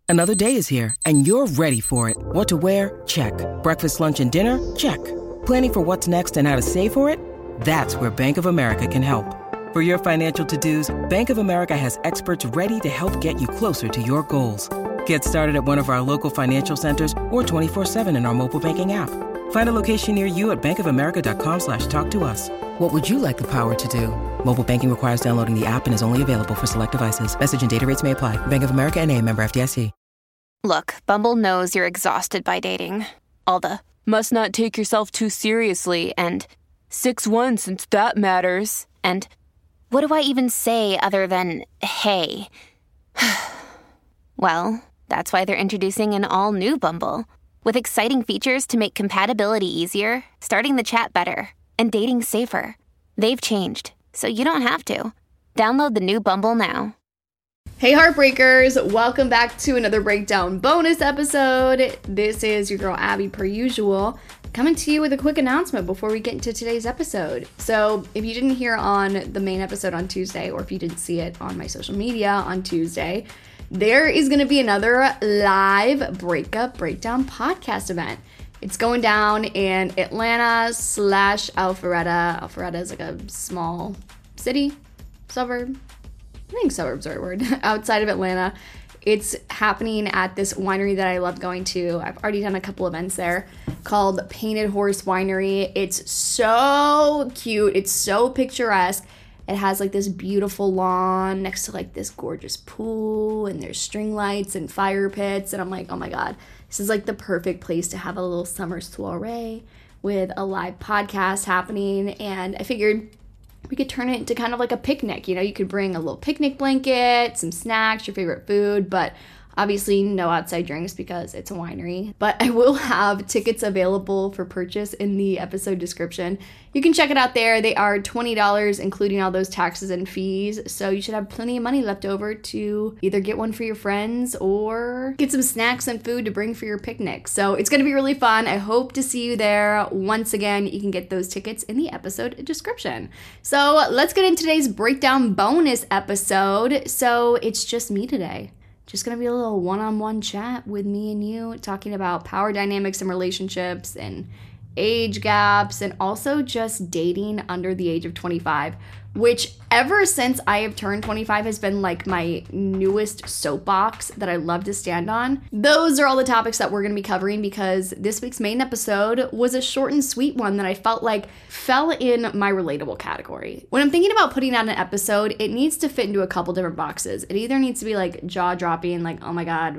Another day is here, and you're ready for it. What to wear? Check. Breakfast, lunch, and dinner? Check. Planning for what's next and how to save for it? That's where Bank of America can help. For your financial to-dos, Bank of America has experts ready to help get you closer to your goals. Get started at one of our local financial centers or 24/7 in our mobile banking app. Find a location near you at bankofamerica.com/talktous. What would you like the power to do? Mobile banking requires downloading the app and is only available for select devices. Message and data rates may apply. Bank of America N.A., member FDIC. Look, Bumble knows you're exhausted by dating. All the must not take yourself too seriously and 6'1" since that matters. And what do I even say other than, hey? Well, that's why they're introducing an all-new Bumble with exciting features to make compatibility easier, starting the chat better, and dating safer. They've changed, so you don't have to. Download the new Bumble now. Hey Heartbreakers, welcome back to another Breakdown bonus episode. This is your girl Abby per usual, coming to you with a quick announcement before we get into today's episode. So if you didn't hear on the main episode on Tuesday, or if you didn't see it on my social media on Tuesday, there is going to be another live Breakup Breakdown podcast event. It's going down in Atlanta/Alpharetta. Alpharetta is like a small city, suburb. I think suburb's the right word, outside of Atlanta. It's happening at this winery that I love going to. I've already done a couple events there, called Painted Horse Winery. It's so cute. It's so picturesque. It has like this beautiful lawn next to like this gorgeous pool, and there's string lights and fire pits. And I'm like, oh my God, this is like the perfect place to have a little summer soiree with a live podcast happening. And I figured we could turn it into kind of like a picnic. You know, you could bring a little picnic blanket, some snacks, your favorite food, but obviously no outside drinks because it's a winery. But I will have tickets available for purchase in the episode description. You can check it out there. They are $20, including all those taxes and fees. So you should have plenty of money left over to either get one for your friends or get some snacks and food to bring for your picnic. So it's going to be really fun. I hope to see you there. Once again, you can get those tickets in the episode description. So let's get into today's Breakdown bonus episode. So it's just me today. Just going to be a little one-on-one chat with me and you, talking about power dynamics and relationships and age gaps, and also just dating under the age of 25, which ever since I have turned 25 has been like my newest soapbox that I love to stand on. Those are all the topics that we're going to be covering, because this week's main episode was a short and sweet one that I felt like fell in my relatable category. When I'm thinking about putting out an episode, it needs to fit into a couple different boxes. It either needs to be like jaw-dropping, like, oh my God,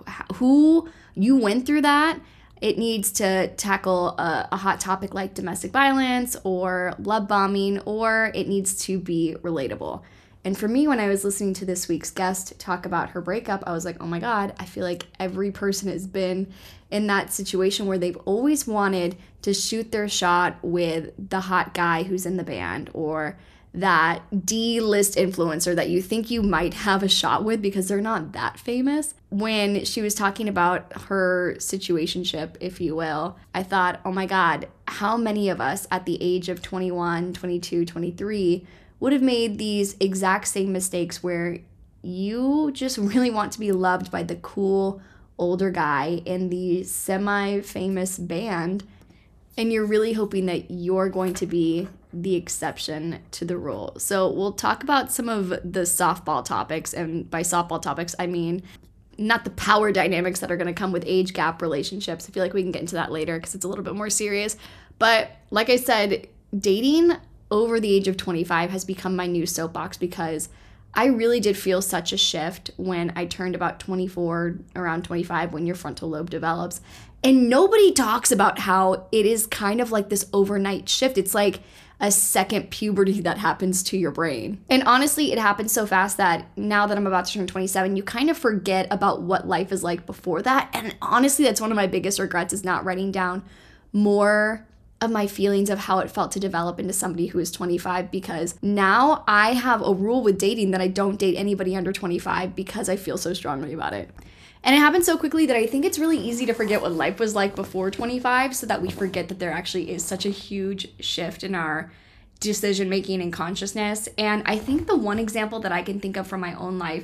who you went through that? It needs to tackle a hot topic like domestic violence or love bombing, or it needs to be relatable. And for me, when I was listening to this week's guest talk about her breakup, I was like, oh my God, I feel like every person has been in that situation where they've always wanted to shoot their shot with the hot guy who's in the band, or that D-list influencer that you think you might have a shot with because they're not that famous. When she was talking about her situationship, if you will, I thought, oh my God, how many of us at the age of 21, 22, 23 would have made these exact same mistakes where you just really want to be loved by the cool older guy in the semi-famous band, and you're really hoping that you're going to be the exception to the rule. So we'll talk about some of the softball topics, and by softball topics, I mean not the power dynamics that are going to come with age gap relationships. I feel like we can get into that later because it's a little bit more serious. But like I said, dating over the age of 25 has become my new soapbox, because I really did feel such a shift when I turned about 24, around 25, when your frontal lobe develops. And nobody talks about how it is kind of like this overnight shift. It's like a second puberty that happens to your brain. And honestly, it happens so fast that now that I'm about to turn 27, you kind of forget about what life is like before that. And honestly, that's one of my biggest regrets, is not writing down more of my feelings of how it felt to develop into somebody who is 25, because now I have a rule with dating that I don't date anybody under 25 because I feel so strongly about it. And it happened so quickly that I think it's really easy to forget what life was like before 25, so that we forget that there actually is such a huge shift in our decision making and consciousness. And I think the one example that I can think of from my own life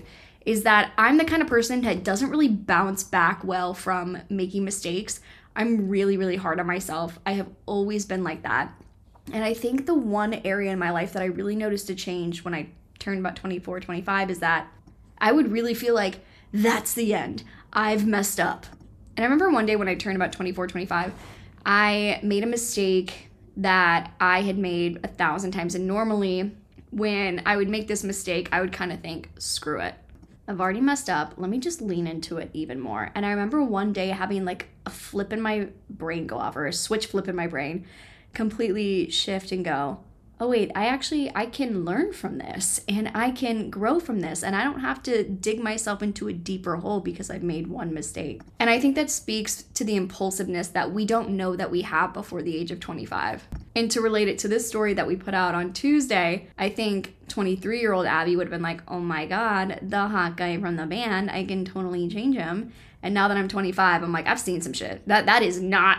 is that I'm the kind of person that doesn't really bounce back well from making mistakes. I'm really, really hard on myself. I have always been like that. And I think the one area in my life that I really noticed a change when I turned about 24, 25 is that I would really feel like that's the end. I've messed up. And I remember one day when I turned about 24, 25, I made a mistake that I had made 1,000 times. And normally when I would make this mistake, I would kind of think, screw it. I've already messed up. Let me just lean into it even more. And I remember one day having like a flip in my brain go off, or a switch flip in my brain, completely shift and go, oh wait, I can learn from this and I can grow from this, and I don't have to dig myself into a deeper hole because I've made one mistake. And I think that speaks to the impulsiveness that we don't know that we have before the age of 25. And to relate it to this story that we put out on Tuesday, I think 23-year-old Abby would have been like, oh my God, the hot guy from the band, I can totally change him. And now that I'm 25, I'm like, I've seen some shit. That is not,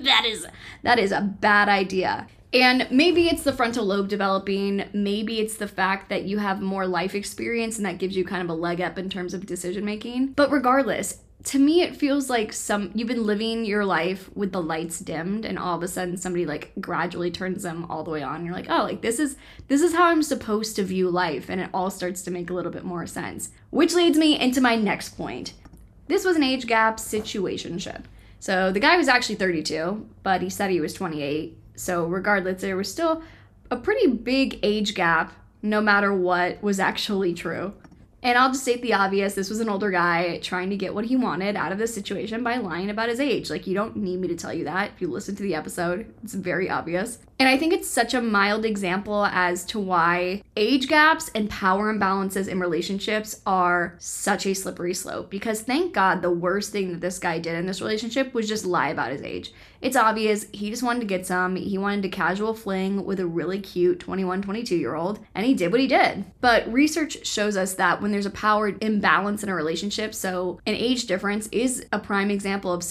that is a bad idea. And maybe it's the frontal lobe developing. Maybe it's the fact that you have more life experience and that gives you kind of a leg up in terms of decision making. But regardless, to me, it feels like you've been living your life with the lights dimmed, and all of a sudden somebody like gradually turns them all the way on. And you're like, oh, like this is how I'm supposed to view life. And it all starts to make a little bit more sense. Which leads me into my next point. This was an age gap situationship. So the guy was actually 32, but he said he was 28. So regardless, there was still a pretty big age gap, no matter what was actually true. And I'll just state the obvious, this was an older guy trying to get what he wanted out of the situation by lying about his age. Like, you don't need me to tell you that. If you listen to the episode, it's very obvious. And I think it's such a mild example as to why age gaps and power imbalances in relationships are such a slippery slope. Because thank God the worst thing that this guy did in this relationship was just lie about his age. It's obvious he just wanted to get some. He wanted to casual fling with a really cute 21, 22-year-old, and he did what he did. But research shows us that when there's a power imbalance in a relationship, so an age difference is a prime example of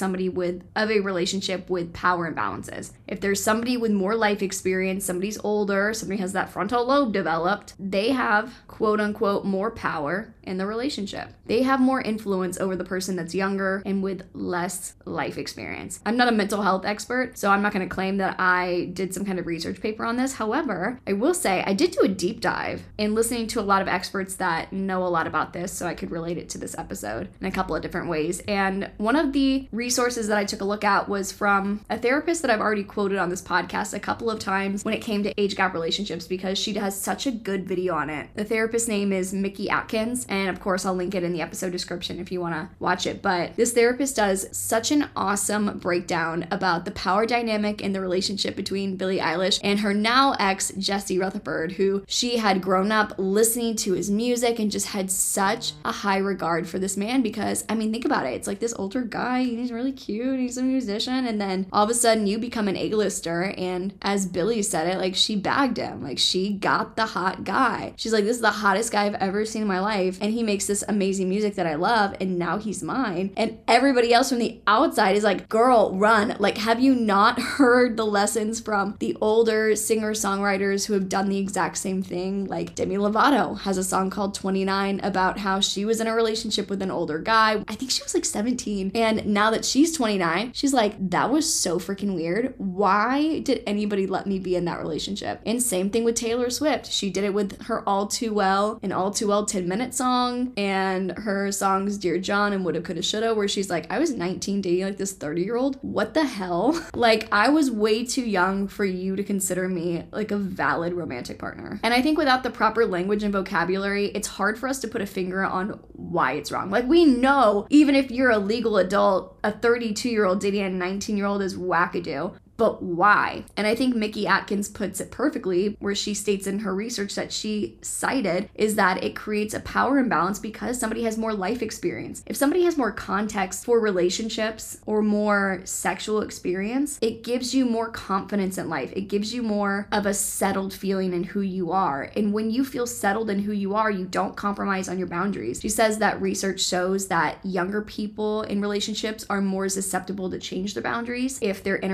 a relationship with power imbalances. If there's somebody with more life experience, somebody's older, somebody has that frontal lobe developed, they have quote unquote more power in the relationship. They have more influence over the person that's younger and with less life experience. I'm not a mental health expert, so I'm not going to claim that I did some kind of research paper on this. However, I will say I did do a deep dive in listening to a lot of experts that know a lot about this, so I could relate it to this episode in a couple of different ways. And one of the resources that I took a look at was from a therapist that I've already quoted on this podcast a couple of times when it came to age gap relationships, because she has such a good video on it. The therapist's name is Mickey Atkins, and of course I'll link it in the episode description if you want to watch it. But this therapist does such an awesome breakdown about the power dynamic in the relationship between Billie Eilish and her now ex Jesse Rutherford, who she had grown up listening to his music and just had such a high regard for this man. Because I mean, think about it, it's like this older guy, he's really cute, he's a musician, and then all of a sudden you become an A-lister, and as Billie said it, like, she bagged him, like, she got the hot guy. She's like, this is the hottest guy I've ever seen in my life, and he makes this amazing music that I love, and now he's mine. And everybody else from the outside is like, girl, run. Like, have you not heard the lessons from the older singer-songwriters who have done the exact same thing? Like, Demi Lovato has a song called 29 about how she was in a relationship with an older guy. I think she was like 17, and now that she's 29, she's like, that was so freaking weird. Why did anybody let me be in that relationship? And same thing with Taylor Swift. She did it with her All Too Well, an All Too Well 10-minute song, and her songs Dear John and Woulda Coulda Shoulda, where she's like, I was 19 dating like this 30-year-old. What the hell? Like, I was way too young for you to consider me like a valid romantic partner. And I think without the proper language and vocabulary, it's hard for us to put a finger on why it's wrong. Like, we know even if you're a legal adult, a 32-year-old dating a 19-year-old is wackadoo. But why? And I think Mickey Atkins puts it perfectly, where she states in her research that she cited is that it creates a power imbalance because somebody has more life experience. If somebody has more context for relationships or more sexual experience, it gives you more confidence in life. It gives you more of a settled feeling in who you are. And when you feel settled in who you are, you don't compromise on your boundaries. She says that research shows that younger people in relationships are more susceptible to change their boundaries if they're in a relationship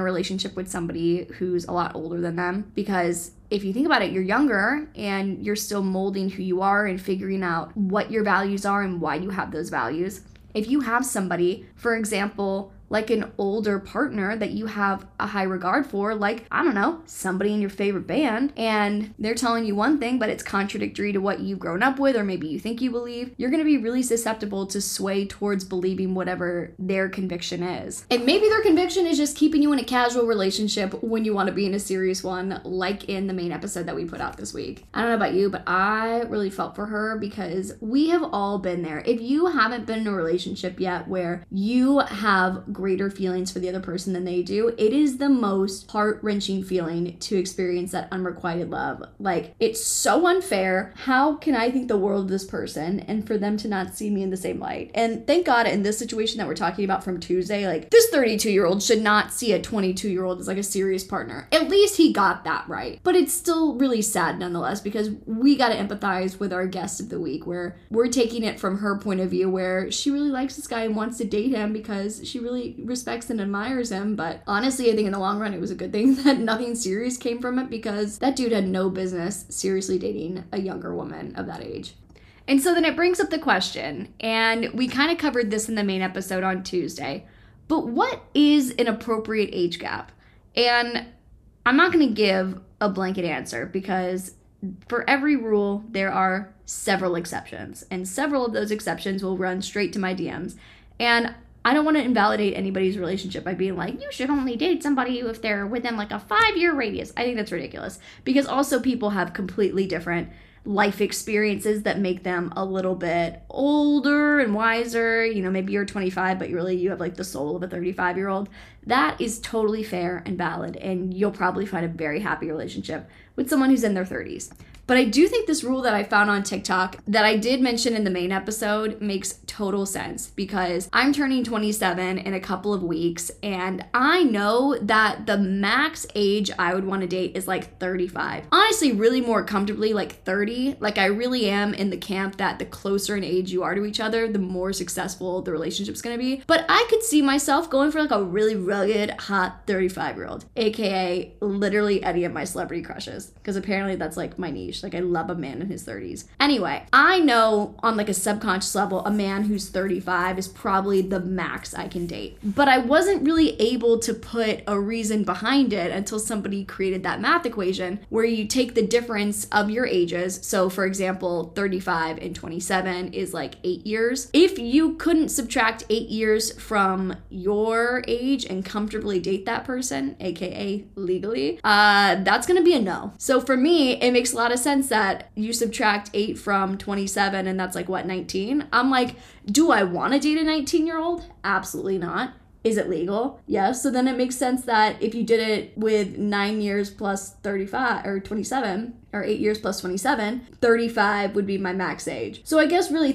relationship with somebody who's a lot older than them, because if you think about it, you're younger and you're still molding who you are and figuring out what your values are and why you have those values. If you have somebody, for example, like an older partner that you have a high regard for, like, I don't know, somebody in your favorite band, and they're telling you one thing, but it's contradictory to what you've grown up with, or maybe you think you believe, you're gonna be really susceptible to sway towards believing whatever their conviction is. And maybe their conviction is just keeping you in a casual relationship when you want to be in a serious one, like in the main episode that we put out this week. I don't know about you, but I really felt for her because we have all been there. If you haven't been in a relationship yet where you have greater feelings for the other person than they do, it is the most heart-wrenching feeling to experience that unrequited love. Like, it's so unfair. How can I think the world of this person and for them to not see me in the same light? And thank God in this situation that we're talking about from Tuesday, like, this 32-year-old should not see a 22-year-old as like a serious partner. At least he got that right. But it's still really sad nonetheless, because we got to empathize with our guest of the week, where we're taking it from her point of view, where she really likes this guy and wants to date him because she really respects and admires him. But honestly, I think in the long run, it was a good thing that nothing serious came from it, because that dude had no business seriously dating a younger woman of that age. And so then it brings up the question, and we kind of covered this in the main episode on Tuesday, but what is an appropriate age gap? And I'm not going to give a blanket answer, because for every rule, there are several exceptions, and several of those exceptions will run straight to my DMs. And I don't want to invalidate anybody's relationship by being like, you should only date somebody if they're within like a 5-year radius. I think that's ridiculous, because also people have completely different life experiences that make them a little bit older and wiser. You know, maybe you're 25, but you have like the soul of a 35-year-old. That is totally fair and valid, and you'll probably find a very happy relationship with someone who's in their 30s. But I do think this rule that I found on TikTok that I did mention in the main episode makes total sense, because I'm turning 27 in a couple of weeks, and I know that the max age I would want to date is like 35. Honestly, really more comfortably like 30. Like, I really am in the camp that the closer in age you are to each other, the more successful the relationship's gonna be. But I could see myself going for like a really rugged, hot 35-year-old, aka literally any of my celebrity crushes, because apparently that's like my niche. Like, I love a man in his 30s. Anyway, I know on like a subconscious level, a man who's 35 is probably the max I can date. But I wasn't really able to put a reason behind it until somebody created that math equation where you take the difference of your ages. So for example, 35 and 27 is like 8 years. If you couldn't subtract 8 years from your age and comfortably date that person, aka legally, that's gonna be a no. So for me, it makes a lot of sense that you subtract 8 from 27, and that's like, what, 19? I'm like, do I want to date a 19-year-old? Absolutely not. Is it legal? Yes. So then it makes sense that if you did it with 9 years plus 35 or 27, or 8 years plus 27, 35 would be my max age. So I guess really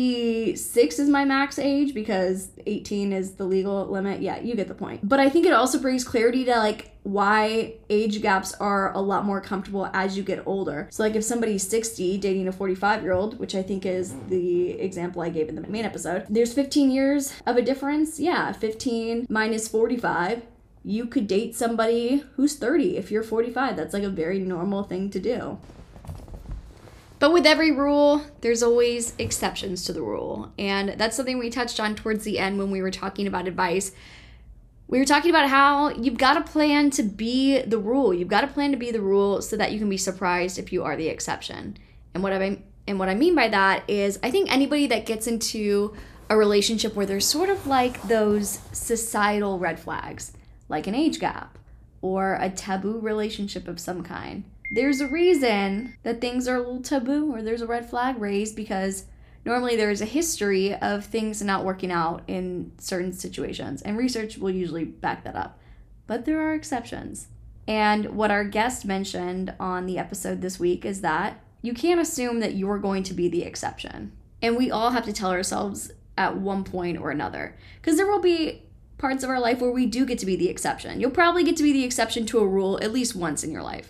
36 is my max age, because 18 is the legal limit. Yeah, you get the point. But I think it also brings clarity to like why age gaps are a lot more comfortable as you get older. So like if somebody's 60 dating a 45-year-old, which I think is the example I gave in the main episode, there's 15 years of a difference. Yeah, 15 minus 45. You could date somebody who's 30 if you're 45. That's like a very normal thing to do. But with every rule, there's always exceptions to the rule. And that's something we touched on towards the end when we were talking about advice. We were talking about how you've got to plan to be the rule. You've got to plan to be the rule so that you can be surprised if you are the exception. And what I mean by that is, I think anybody that gets into a relationship where there's sort of like those societal red flags, like an age gap or a taboo relationship of some kind, there's a reason that things are a little taboo or there's a red flag raised, because normally there's a history of things not working out in certain situations, and research will usually back that up. But there are exceptions. And what our guest mentioned on the episode this week is that you can't assume that you're going to be the exception. And we all have to tell ourselves at one point or another, because there will be parts of our life where we do get to be the exception. You'll probably get to be the exception to a rule at least once in your life.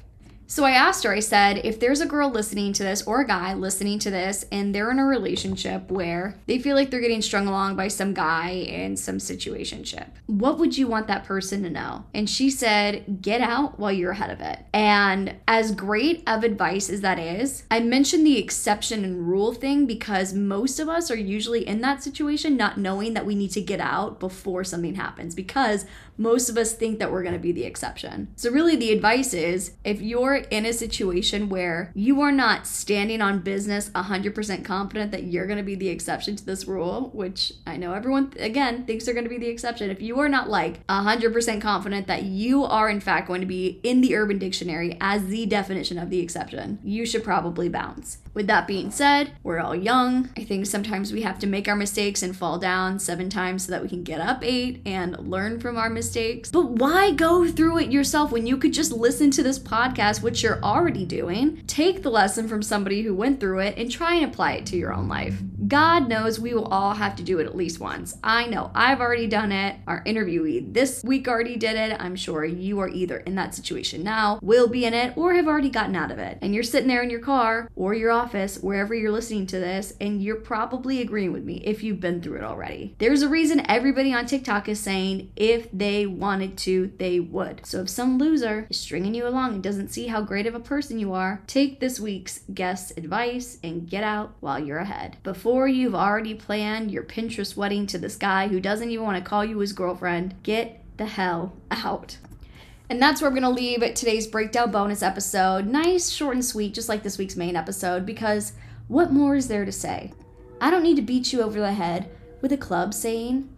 So I asked her, I said, if there's a girl listening to this or a guy listening to this and they're in a relationship where they feel like they're getting strung along by some guy in some situationship, what would you want that person to know? And she said, get out while you're ahead of it. And as great of advice as that is, I mentioned the exception and rule thing because most of us are usually in that situation not knowing that we need to get out before something happens, because most of us think that we're going to be the exception. So really the advice is, if you're in a situation where you are not standing on business 100% confident that you're going to be the exception to this rule, which I know everyone, again, thinks they're going to be the exception. If you are not like 100% confident that you are in fact going to be in the Urban Dictionary as the definition of the exception, you should probably bounce. With that being said, we're all young. I think sometimes we have to make our mistakes and fall down 7 times so that we can get up 8 and learn from our mistakes. But why go through it yourself when you could just listen to this podcast, which you're already doing, take the lesson from somebody who went through it and try and apply it to your own life? God knows we will all have to do it at least once. I know I've already done it. Our interviewee this week already did it. I'm sure you are either in that situation now, will be in it, or have already gotten out of it. And you're sitting there in your car or your office, wherever you're listening to this, and you're probably agreeing with me if you've been through it already. There's a reason everybody on TikTok is saying if they wanted to, they would. So if some loser is stringing you along and doesn't see how great of a person you are, take this week's guest advice and get out while you're ahead. Before you've already planned your Pinterest wedding to this guy who doesn't even want to call you his girlfriend, get the hell out. And that's where we're going to leave today's breakdown bonus episode. Nice, short and sweet, just like this week's main episode, because what more is there to say? I don't need to beat you over the head with a club saying,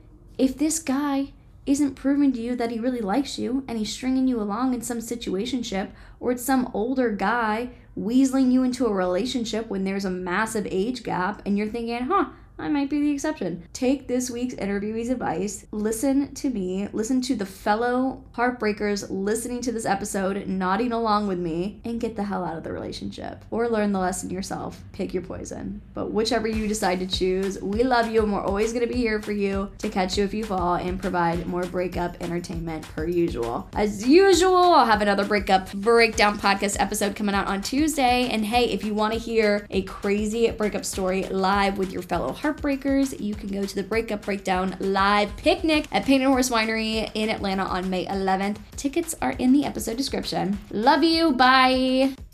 if this guy isn't proving to you that he really likes you and he's stringing you along in some situationship, or it's some older guy weaseling you into a relationship when there's a massive age gap and you're thinking, I might be the exception. Take this week's interviewee's advice, listen to me, listen to the fellow heartbreakers listening to this episode, nodding along with me, and get the hell out of the relationship. Or learn the lesson yourself. Pick your poison. But whichever you decide to choose, we love you and we're always going to be here for you to catch you if you fall and provide more breakup entertainment per usual. As usual, I'll have another breakup breakdown podcast episode coming out on Tuesday. And hey, if you want to hear a crazy breakup story live with your fellow heartbreakers, you can go to the Breakup Breakdown live picnic at Painted Horse Winery in Atlanta on May 11th. Tickets are in the episode description. Love you. Bye.